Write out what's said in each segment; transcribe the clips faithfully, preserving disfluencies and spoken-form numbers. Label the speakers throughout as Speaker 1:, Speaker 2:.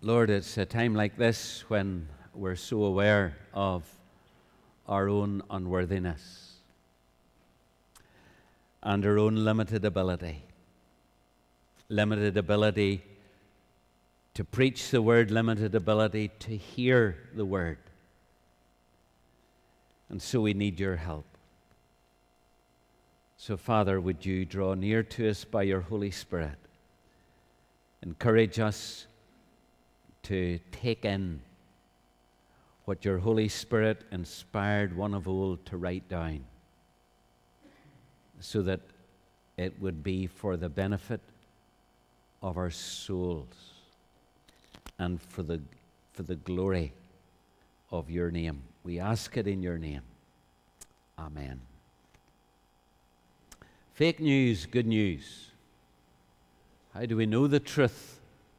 Speaker 1: Lord, it's a time like this when we're so aware of our own unworthiness and our own limited ability. Limited ability to preach the word, limited ability to hear the word. And so we need your help. So, Father, would you draw near to us by your Holy Spirit? Encourage us to take in what your Holy Spirit inspired one of old to write down, so that it would be for the benefit of our souls and for the, for the glory of your name. We ask it in your name. Amen. Fake news, good news. How do we know the truth?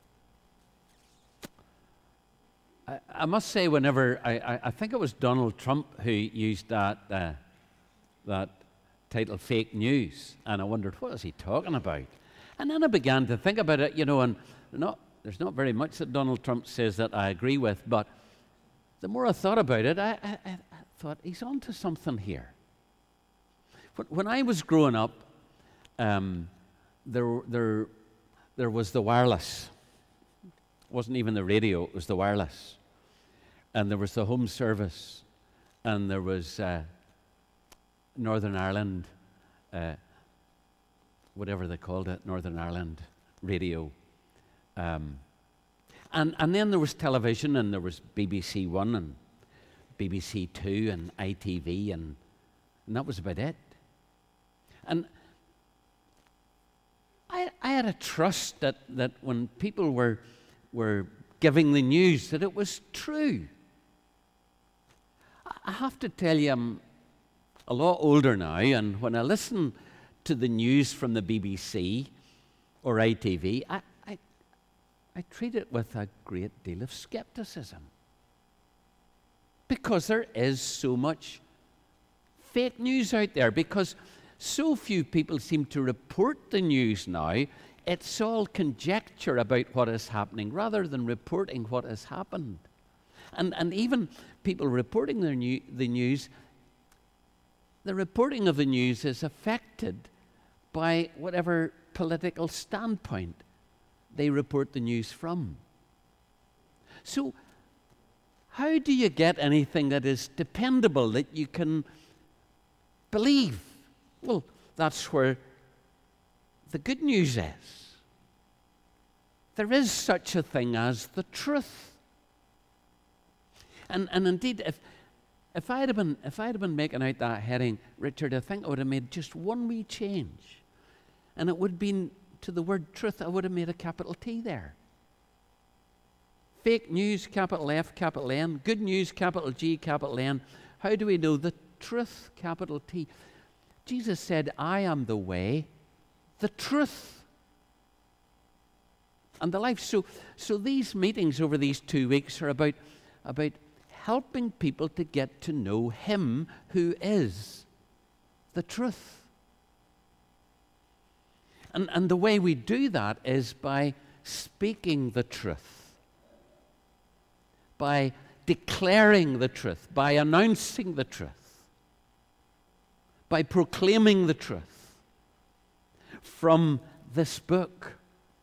Speaker 1: I, I must say, whenever, I, I, I think it was Donald Trump who used that, uh, that title, Fake News, and I wondered, what is he talking about? And then I began to think about it, you know, and not, there's not very much that Donald Trump says that I agree with, but the more I thought about it, I, I, I thought, he's on to something here. When I was growing up, um, there, there, there was the wireless. It wasn't even the radio, it was the wireless. And there was the home service, and there was uh, Northern Ireland, uh, whatever they called it, Northern Ireland radio. Um, and, and then there was television, and there was B B C One and B B C Two and I T V, and, and that was about it. And I, I had a trust that, that when people were, were giving the news, that it was true. I have to tell you, I'm a lot older now, and when I listen to the news from the B B C or I T V, I, I, I treat it with a great deal of skepticism, because there is so much fake news out there, because so few people seem to report the news now. It's all conjecture about what is happening rather than reporting what has happened. And, and even people reporting their new, the news, the reporting of the news is affected by whatever political standpoint they report the news from. So, how do you get anything that is dependable, that you can believe? Well, that's where the good news is. There is such a thing as the truth. And and indeed, if if I'd have been if I'd have been making out that heading, Richard, I think I would have made just one wee change. And it would have been to the word truth, I would have made a capital T there. Fake news, capital F, capital N. Good news, capital G, capital N. How do we know the truth, capital T? Jesus said, I am the way, the truth, and the life. So, so these meetings over these two weeks are about, about helping people to get to know Him who is the truth. And, and the way we do that is by speaking the truth, by declaring the truth, by announcing the truth, by proclaiming the truth from this book.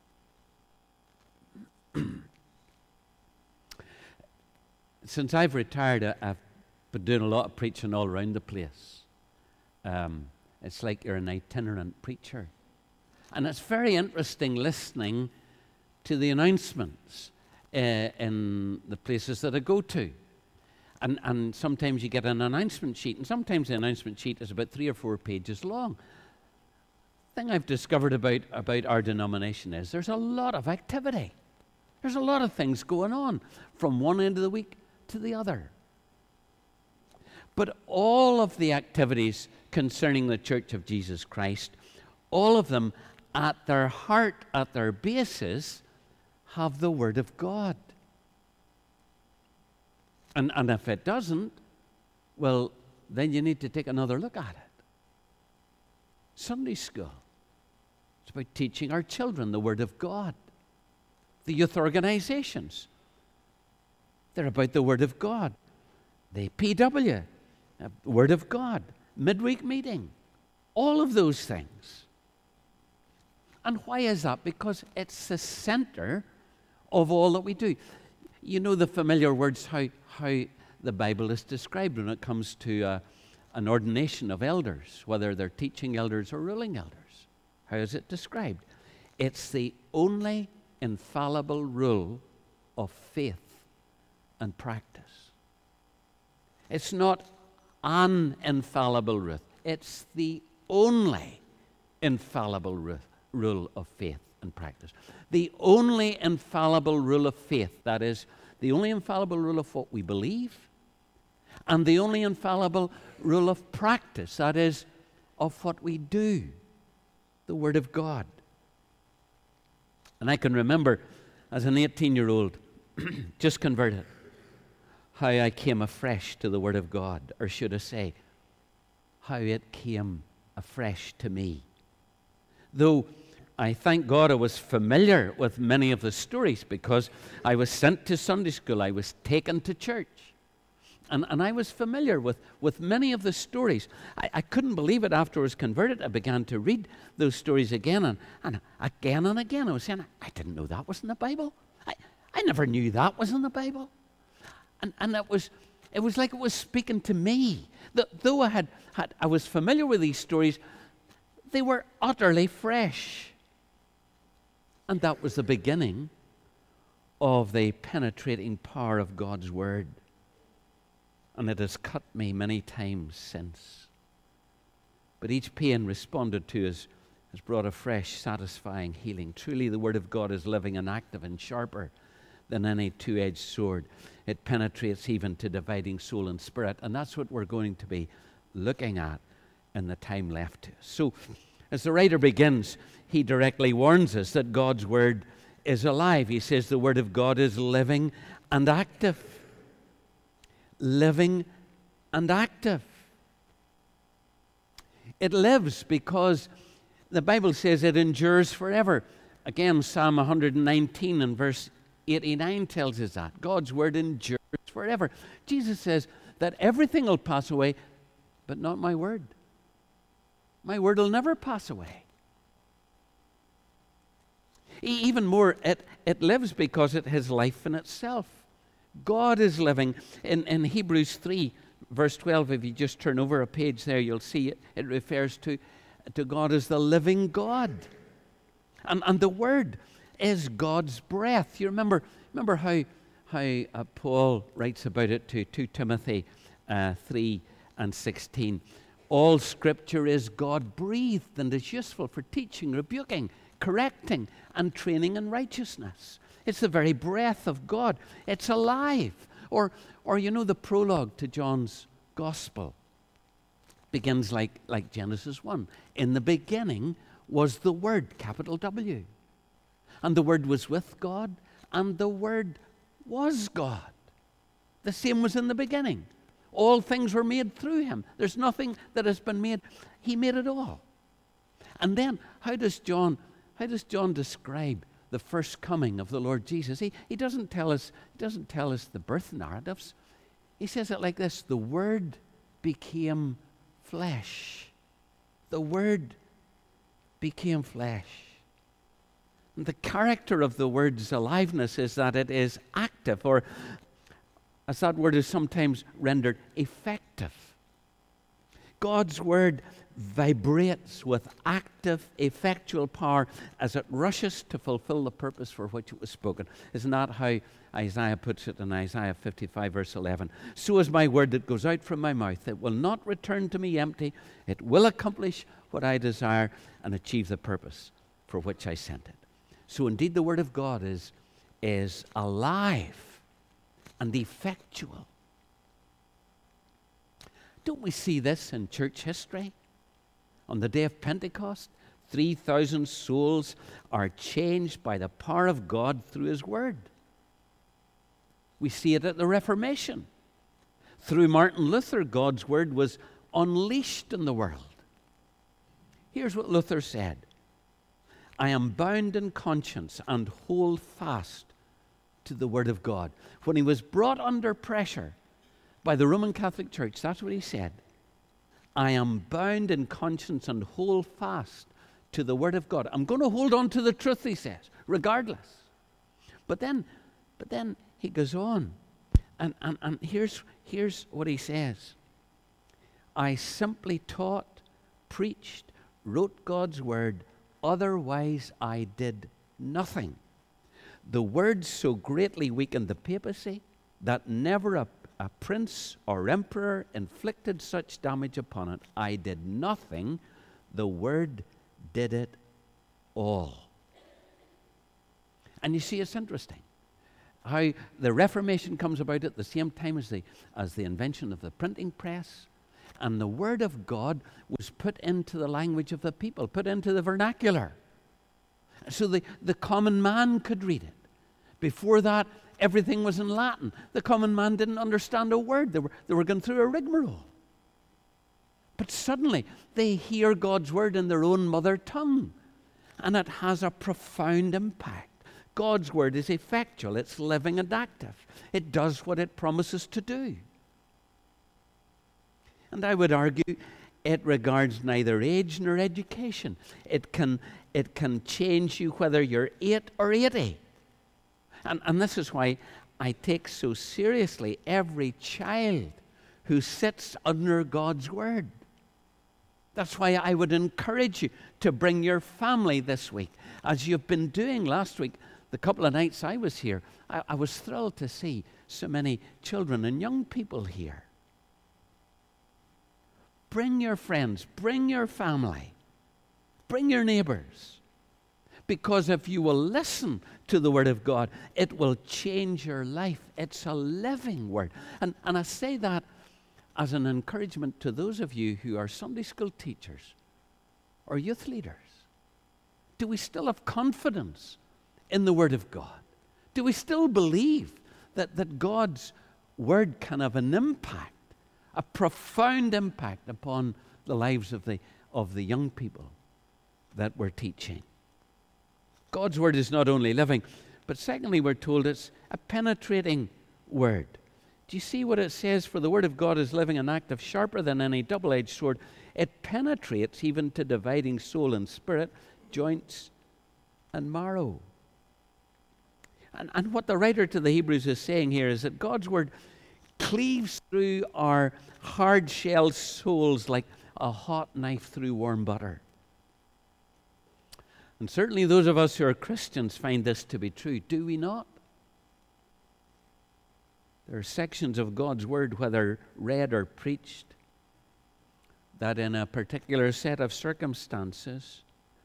Speaker 1: Since I've retired, I've been doing a lot of preaching all around the place. Um, it's like you're an itinerant preacher. And it's very interesting listening to the announcements uh, in the places that I go to. And, and sometimes you get an announcement sheet, and sometimes the announcement sheet is about three or four pages long. The thing I've discovered about, about our denomination is there's a lot of activity. There's a lot of things going on from one end of the week to the other. But all of the activities concerning the Church of Jesus Christ, all of them at their heart, at their basis, have the Word of God. And, and if it doesn't, well, then you need to take another look at it. Sunday school. It's about teaching our children the Word of God. The youth organizations They're about the Word of God. The P W, uh, Word of God, midweek meeting, all of those things. And why is that? Because it's the center of all that we do. You know the familiar words, how, how the Bible is described when it comes to uh, an ordination of elders, whether they're teaching elders or ruling elders. How is it described? It's the only infallible rule of faith and practice. It's not an infallible rule. It's the only infallible ru- rule of faith and practice. The only infallible rule of faith, that is, the only infallible rule of what we believe, and the only infallible rule of practice, that is, of what we do, the Word of God. And I can remember as an eighteen-year-old, just converted, how I came afresh to the Word of God, or should I say, how it came afresh to me. Though I thank God I was familiar with many of the stories because I was sent to Sunday school, I was taken to church. And, and I was familiar with, with many of the stories. I, I couldn't believe it after I was converted. I began to read those stories again and, and again and again. I was saying, I didn't know that was in the Bible. I, I never knew that was in the Bible. And, and it was it was like it was speaking to me. The, though I had, had I was familiar with these stories, they were utterly fresh. And that was the beginning of the penetrating power of God's Word. And it has cut me many times since. But each pain responded to has, has brought a fresh, satisfying healing. Truly, the Word of God is living and active and sharper than any two-edged sword. It penetrates even to dividing soul and spirit. And that's what we're going to be looking at in the time left to us. So, as the writer begins, he directly warns us that God's Word is alive. He says the Word of God is living and active. Living and active. It lives because the Bible says it endures forever. Again, Psalm one nineteen and verse eighty-nine tells us that. God's Word endures forever. Jesus says that everything will pass away, but not my Word. My Word will never pass away. E- even more, it, it lives because it has life in itself. God is living. In, in Hebrews three, verse twelve, if you just turn over a page there, you'll see it. It refers to, to God as the living God. And, and the Word is God's breath. You remember remember how, how uh, Paul writes about it to Second Timothy uh, three and sixteen. All Scripture is God-breathed and is useful for teaching, rebuking, correcting, and training in righteousness. It's the very breath of God. It's alive. Or, or you know, the prologue to John's Gospel begins like, like Genesis one. In the beginning was the Word, capital W. And the Word was with God, and the Word was God. The same was in the beginning. All things were made through Him. There's nothing that has been made. He made it all. And then, how does John, how does John describe the first coming of the Lord Jesus? He, he doesn't tell us, he doesn't tell us the birth narratives. He says it like this: the Word became flesh. The Word became flesh. And the character of the Word's aliveness is that it is active, or as that word is sometimes rendered, effective. God's Word vibrates with active, effectual power as it rushes to fulfill the purpose for which it was spoken. Isn't that how Isaiah puts it in Isaiah fifty-five, verse eleven? So is my word that goes out from my mouth. It will not return to me empty. It will accomplish what I desire and achieve the purpose for which I sent it. So indeed the Word of God is, is alive and effectual. Don't we see this in church history? On the day of Pentecost, three thousand souls are changed by the power of God through His Word. We see it at the Reformation. Through Martin Luther, God's Word was unleashed in the world. Here's what Luther said: I am bound in conscience and hold fast to the Word of God. When he was brought under pressure by the Roman Catholic Church, that's what he said. I am bound in conscience and hold fast to the Word of God. I'm going to hold on to the truth, he says, regardless. But then, but then he goes on, and, and, and here's, here's what he says. I simply taught, preached, wrote God's Word, otherwise I did nothing. The Word so greatly weakened the papacy that never a, a prince or emperor inflicted such damage upon it. I did nothing. The Word did it all. And you see, it's interesting how the Reformation comes about at the same time as the, as the invention of the printing press. And the Word of God was put into the language of the people, put into the vernacular. So the, the common man could read it. Before that, everything was in Latin. The common man didn't understand a word. They were, they were going through a rigmarole. But suddenly, they hear God's Word in their own mother tongue. And it has a profound impact. God's Word is effectual. It's living and active. It does what it promises to do. And I would argue it regards neither age nor education. It can, it can change you whether you're eight or eighty. And, and this is why I take so seriously every child who sits under God's Word. That's why I would encourage you to bring your family this week, as you've been doing last week. The couple of nights I was here, I, I was thrilled to see so many children and young people here. Bring your friends, bring your family, bring your neighbors. Because if you will listen to the Word of God, it will change your life. It's a living Word. And, and I say that as an encouragement to those of you who are Sunday school teachers or youth leaders. Do we still have confidence in the Word of God? Do we still believe that, that God's Word can have an impact, a profound impact upon the lives of the, of the young people that we're teaching? God's Word is not only living, but secondly, we're told it's a penetrating Word. Do you see what it says? For the Word of God is living and active, sharper than any double-edged sword. It penetrates even to dividing soul and spirit, joints and marrow. And, and what the writer to the Hebrews is saying here is that God's Word cleaves through our hard-shelled souls like a hot knife through warm butter. And certainly those of us who are Christians find this to be true, do we not? There are sections of God's Word, whether read or preached, that in a particular set of circumstances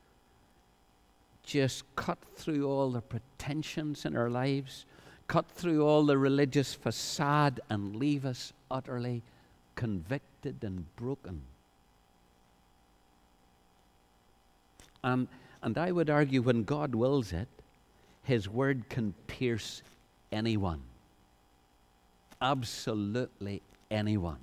Speaker 1: just cut through all the pretensions in our lives, cut through all the religious facade and leave us utterly convicted and broken. And And I would argue when God wills it, His Word can pierce anyone. Absolutely anyone.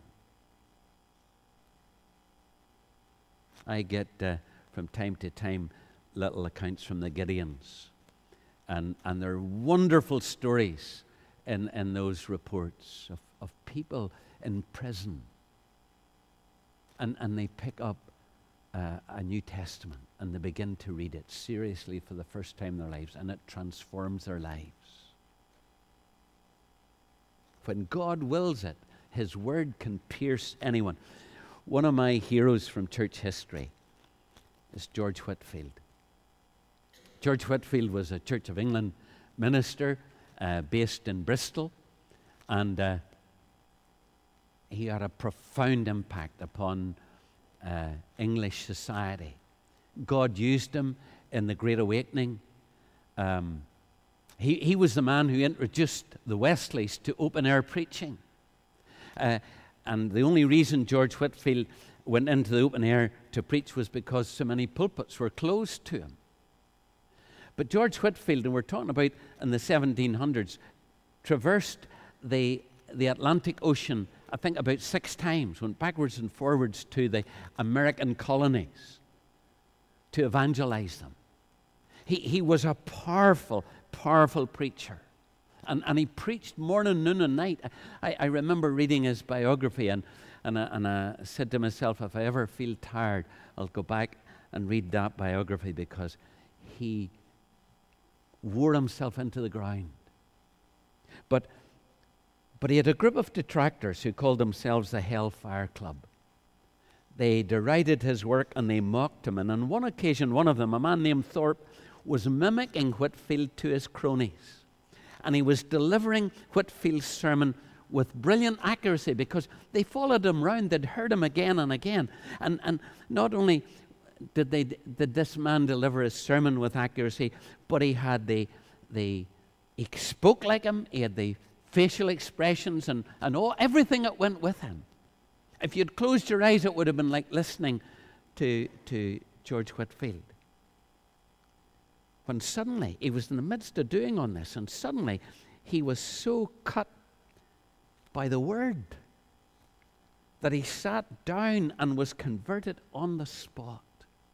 Speaker 1: I get uh, from time to time little accounts from the Gideons. And, and there are wonderful stories in, in those reports of, of people in prison. And, and they pick up uh, a New Testament and they begin to read it seriously for the first time in their lives, and it transforms their lives. When God wills it, His Word can pierce anyone. One of my heroes from church history is George Whitefield. George Whitefield was a Church of England minister uh, based in Bristol, and uh, he had a profound impact upon uh, English society. God used him in the Great Awakening. Um, he, he was the man who introduced the Wesleys to open-air preaching. Uh, and the only reason George Whitefield went into the open air to preach was because so many pulpits were closed to him. But George Whitefield, and we're talking about in the seventeen hundreds, traversed the, the Atlantic Ocean, I think about six times, went backwards and forwards to the American colonies to evangelize them. He, he was a powerful, powerful preacher. And, and he preached morning, noon, and night. I, I remember reading his biography, and, and, I, and I said to myself, if I ever feel tired, I'll go back and read that biography, because he wore himself into the ground. But, but he had a group of detractors who called themselves the Hellfire Club. They derided his work and they mocked him. And on one occasion, one of them, a man named Thorpe, was mimicking Whitefield to his cronies. And he was delivering Whitefield's sermon with brilliant accuracy, because they followed him round. They'd heard him again and again. And, and not only did, they, did this man deliver his sermon with accuracy, but he had the, the he spoke like him. He had the facial expressions and, and all, everything that went with him. If you'd closed your eyes, it would have been like listening to, to George Whitefield. When suddenly, he was in the midst of doing on this, and suddenly he was so cut by the word that he sat down and was converted on the spot.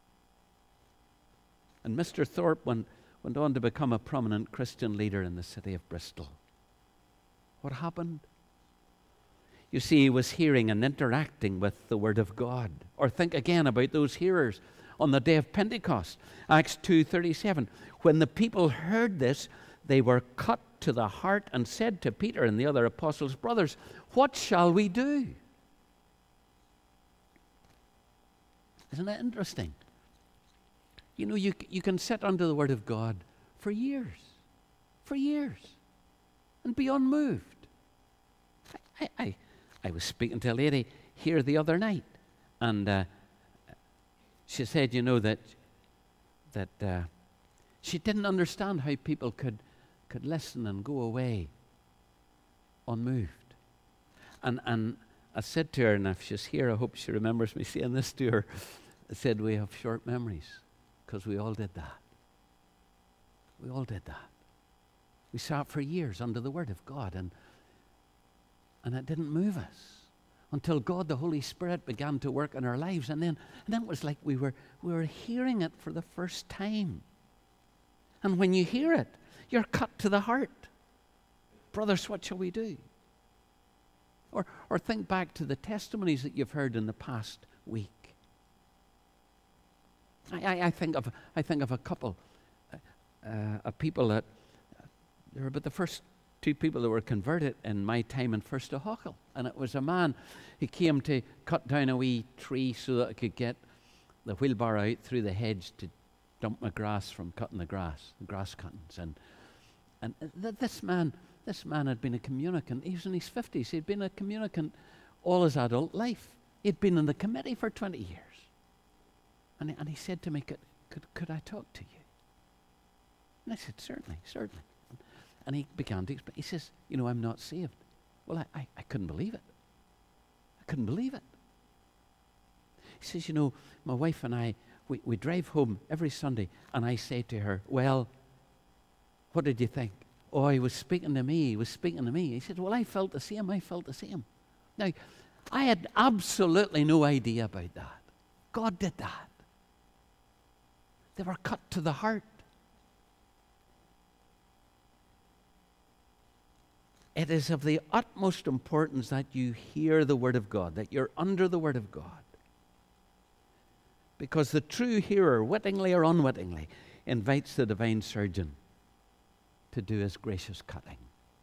Speaker 1: And Mister Thorpe went, went on to become a prominent Christian leader in the city of Bristol. What happened? You see, he was hearing and interacting with the Word of God. Or think again about those hearers on the day of Pentecost. Acts two thirty-seven. When the people heard this, they were cut to the heart and said to Peter and the other apostles, brothers, what shall we do? Isn't that interesting? You know, you, you can sit under the Word of God for years, for years, and be unmoved. I, I, I was speaking to a lady here the other night, and uh, she said, you know, that that uh, she didn't understand how people could could listen and go away unmoved. And and I said to her, and if she's here, I hope she remembers me saying this to her, I said, we have short memories, because we all did that. We all did that. We sat for years under the Word of God, and and it didn't move us until God, the Holy Spirit, began to work in our lives. And then, and then it was like we were, we were hearing it for the first time. And when you hear it, you're cut to the heart. Brothers, what shall we do? Or, or think back to the testimonies that you've heard in the past week. I, I, I think of, I think of a couple uh, of people that, they were about the first two people that were converted in my time in First O'Huckle. And it was a man who came to cut down a wee tree so that I could get the wheelbarrow out through the hedge to dump my grass from cutting the grass, the grass cuttings. And and th- this man, this man had been a communicant. He was in his fifties. He'd been a communicant all his adult life. He'd been in the committee for twenty years. And he, and he said to me, could, could, could I talk to you? And I said, certainly, certainly. And he began to explain. He says, you know, I'm not saved. Well, I, I, I couldn't believe it. I couldn't believe it. He says, you know, my wife and I, we, we drive home every Sunday, and I say to her, well, what did you think? Oh, he was speaking to me. He was speaking to me. He said, well, I felt the same. I felt the same. Now, I had absolutely no idea about that. God did that. They were cut to the heart. It is of the utmost importance that you hear the Word of God, that you're under the Word of God. Because the true hearer, wittingly or unwittingly, invites the divine surgeon to do his gracious cutting.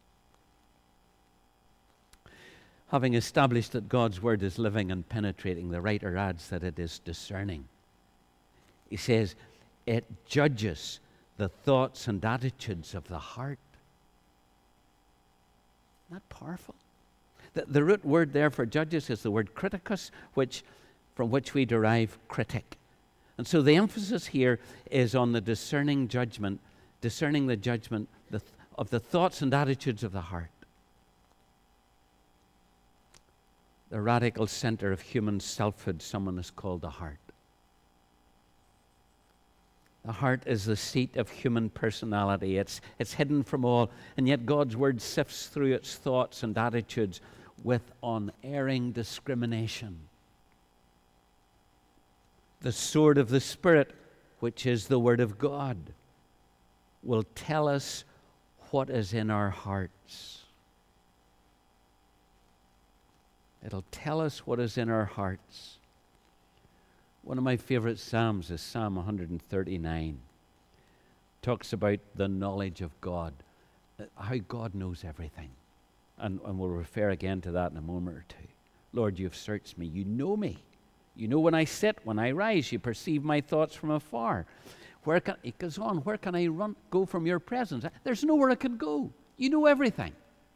Speaker 1: Having established that God's Word is living and penetrating, the writer adds that it is discerning. He says, it judges the thoughts and attitudes of the heart. Isn't that powerful? The, the root word there for judges is the word criticus, which, from which we derive critic. And so the emphasis here is on the discerning judgment, discerning the judgment the, of the thoughts and attitudes of the heart. The radical center of human selfhood, someone has called the heart. The heart is the seat of human personality. It's, it's hidden from all, and yet God's Word sifts through its thoughts and attitudes with unerring discrimination. The sword of the Spirit, which is the Word of God, will tell us what is in our hearts. It'll tell us what is in our hearts. One of my favorite Psalms is Psalm one thirty-nine. Talks about the knowledge of God, how God knows everything. And, and we'll refer again to that in a moment or two. Lord, you've searched me. You know me. You know when I sit, when I rise. You perceive my thoughts from afar. Where can, it goes on, where can I run, go from your presence? There's nowhere I can go. You know everything.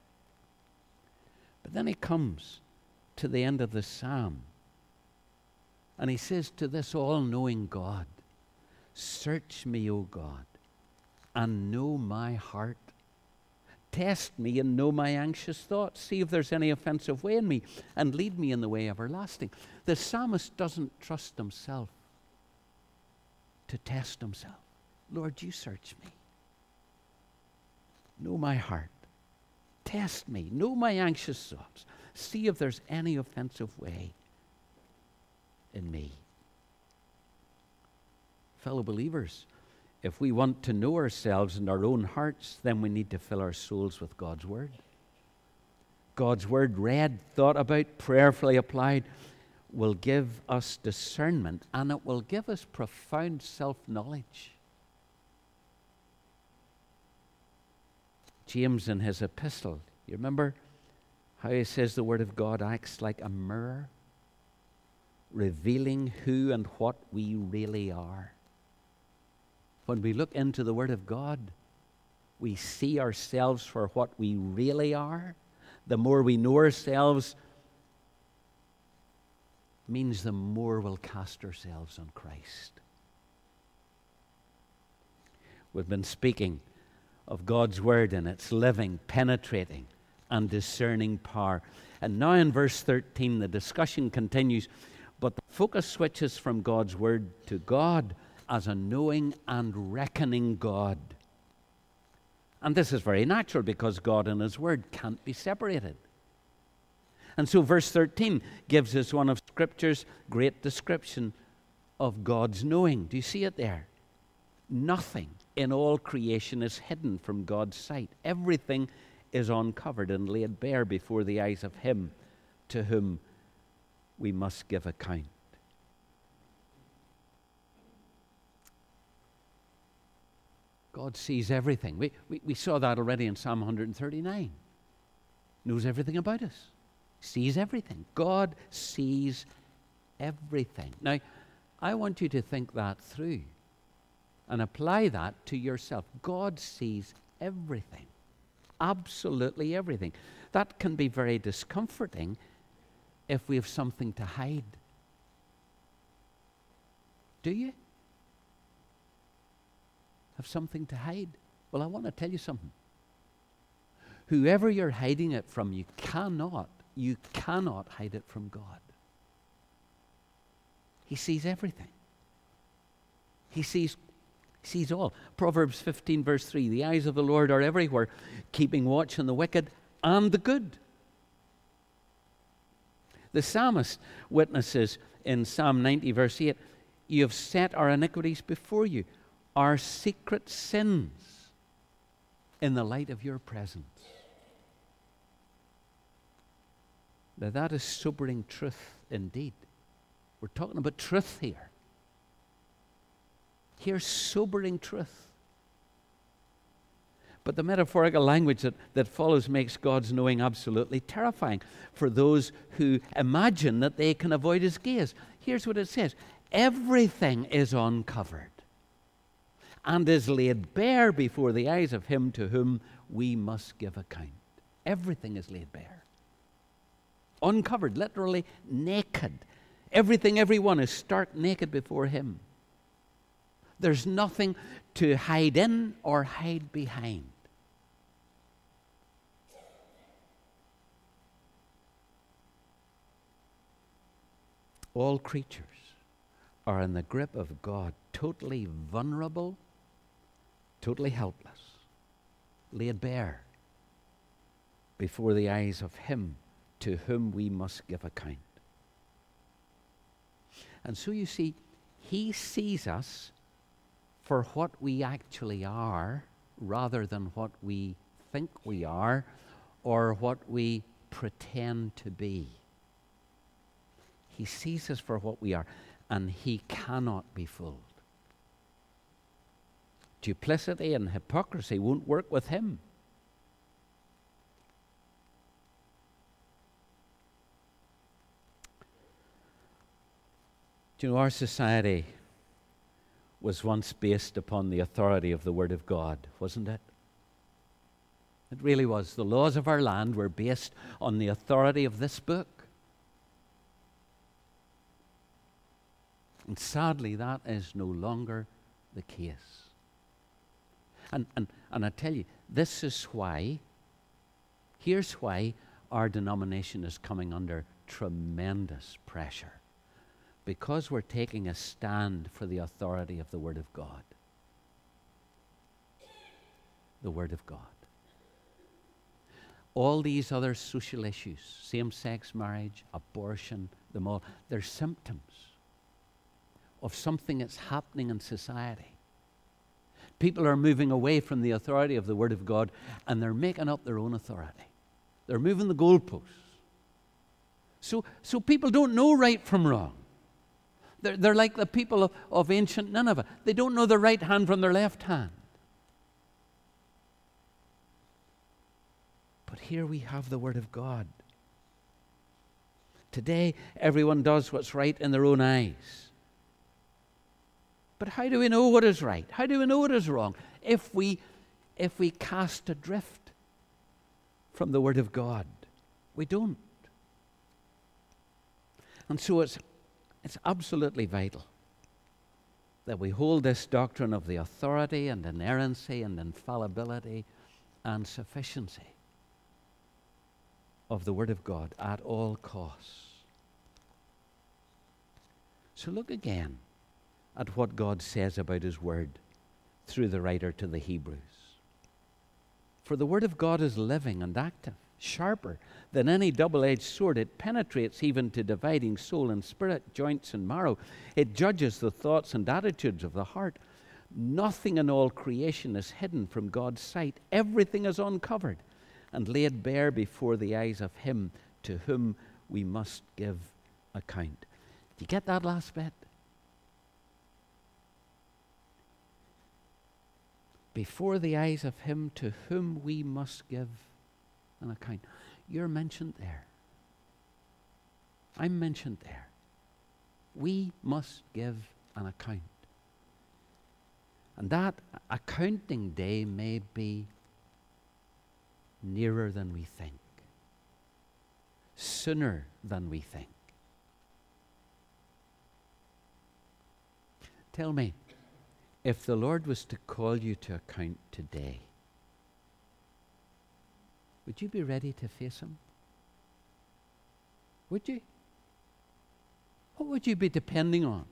Speaker 1: But then he comes to the end of the psalm. And he says to this all-knowing God, search me, O God, and know my heart. Test me and know my anxious thoughts. See if there's any offensive way in me, and lead me in the way everlasting. The psalmist doesn't trust himself to test himself. Lord, you search me. Know my heart. Test me. Know my anxious thoughts. See if there's any offensive way in me. Fellow believers, if we want to know ourselves and our own hearts, then we need to fill our souls with God's Word. God's Word, read, thought about, prayerfully applied, will give us discernment, and it will give us profound self-knowledge. James in his epistle, you remember how he says the Word of God acts like a mirror, revealing who and what we really are. When we look into the Word of God, we see ourselves for what we really are. The more we know ourselves, means the more we'll cast ourselves on Christ. We've been speaking of God's Word and its living, penetrating, and discerning power. And now in verse thirteen, the discussion continues, but the focus switches from God's Word to God as a knowing and reckoning God. And this is very natural because God and His Word can't be separated. And so verse thirteen gives us one of Scripture's great description of God's knowing. Do you see it there? Nothing in all creation is hidden from God's sight. Everything is uncovered and laid bare before the eyes of Him to whom we must give account. God sees everything. We, we, we saw that already in Psalm one thirty-nine. Knows everything about us. Sees everything. God sees everything. Now, I want you to think that through and apply that to yourself. God sees everything. Absolutely everything. That can be very discomforting if we have something to hide. Do you? Have something to hide? Well, I want to tell you something. Whoever you're hiding it from, you cannot, you cannot hide it from God. He sees everything. He sees, sees all. Proverbs fifteen verse three, the eyes of the Lord are everywhere, keeping watch on the wicked and the good. The psalmist witnesses in Psalm ninety verse eight, you have set our iniquities before you, our secret sins in the light of your presence. Now that is sobering truth indeed. We're talking about truth here. Here's sobering truth. But the metaphorical language that, that follows makes God's knowing absolutely terrifying for those who imagine that they can avoid His gaze. Here's what it says. Everything is uncovered and is laid bare before the eyes of Him to whom we must give account. Everything is laid bare. Uncovered, literally naked. Everything, everyone is stark naked before Him. There's nothing to hide in or hide behind. All creatures are in the grip of God, totally vulnerable, totally helpless, laid bare before the eyes of Him to whom we must give account. And so you see, He sees us for what we actually are, rather than what we think we are or what we pretend to be. He sees us for what we are, and he cannot be fooled. Duplicity and hypocrisy won't work with him. Do you know, our society was once based upon the authority of the Word of God, wasn't it? It really was. The laws of our land were based on the authority of this book. And sadly, that is no longer the case. And, and, and I tell you, this is why, here's why our denomination is coming under tremendous pressure. Because we're taking a stand for the authority of the Word of God. The Word of God. All these other social issues, same-sex marriage, abortion, them all, they're symptoms of something that's happening in society. People are moving away from the authority of the Word of God, and they're making up their own authority. They're moving the goalposts. So, so people don't know right from wrong. They're, they're like the people of, of ancient Nineveh. They don't know their right hand from their left hand. But here we have the Word of God. Today, everyone does what's right in their own eyes. But how do we know what is right? How do we know what is wrong? If we, if we cast adrift from the Word of God, we don't. And so it's It's absolutely vital that we hold this doctrine of the authority and inerrancy and infallibility and sufficiency of the Word of God at all costs. So look again at what God says about His Word through the writer to the Hebrews. For the Word of God is living and active, sharper than any double-edged sword. It penetrates even to dividing soul and spirit, joints and marrow. It judges the thoughts and attitudes of the heart. Nothing in all creation is hidden from God's sight. Everything is uncovered and laid bare before the eyes of Him to whom we must give account. Do you get that last bit? Before the eyes of Him to whom we must give an account. You're mentioned there. I'm mentioned there. We must give an account. And that accounting day may be nearer than we think, sooner than we think. Tell me, if the Lord was to call you to account today, would you be ready to face Him? Would you? What would you be depending on?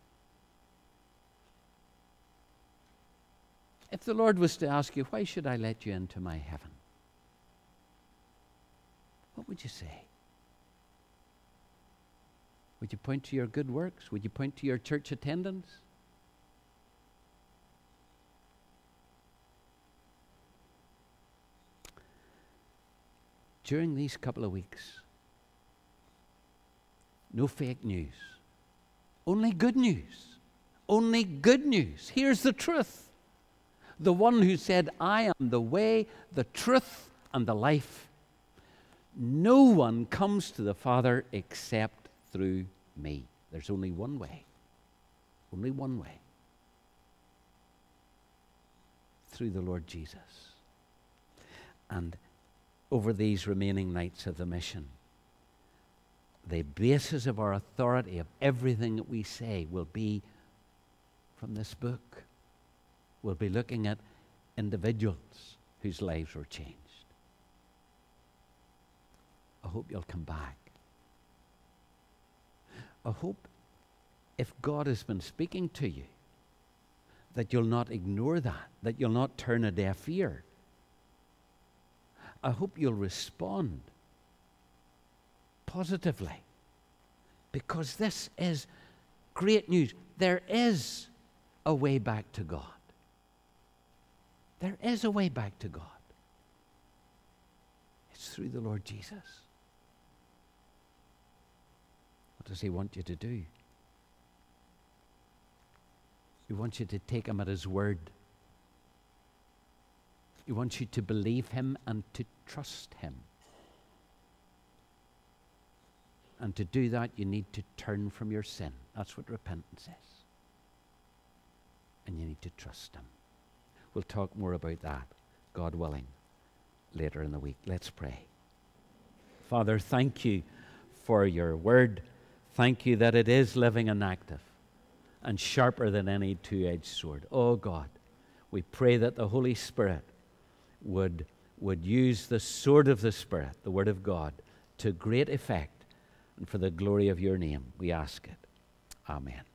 Speaker 1: If the Lord was to ask you, why should I let you into my heaven? What would you say? Would you point to your good works? Would you point to your church attendance? During these couple of weeks, no fake news, only good news, only good news. Here's the truth. The one who said, I am the way, the truth, and the life. No one comes to the Father except through me. There's only one way, only one way. Through the Lord Jesus. And over these remaining nights of the mission, the basis of our authority of everything that we say will be from this book. We'll be looking at individuals whose lives were changed. I hope you'll come back. I hope if God has been speaking to you, that you'll not ignore that, that you'll not turn a deaf ear. I hope you'll respond positively, because this is great news. There is a way back to God. There is a way back to God. It's through the Lord Jesus. What does he want you to do? He wants you to take him at his word. He wants you to believe him and to trust him. And to do that, you need to turn from your sin. That's what repentance is. And you need to trust him. We'll talk more about that, God willing, later in the week. Let's pray. Father, thank you for your word. Thank you that it is living and active and sharper than any two-edged sword. Oh God, we pray that the Holy Spirit would, would use the sword of the Spirit, the word of God, to great effect and for the glory of your name. We ask it. Amen.